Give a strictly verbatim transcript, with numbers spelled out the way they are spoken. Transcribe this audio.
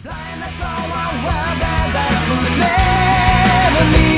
Blind, that's all I wear, that could never leave.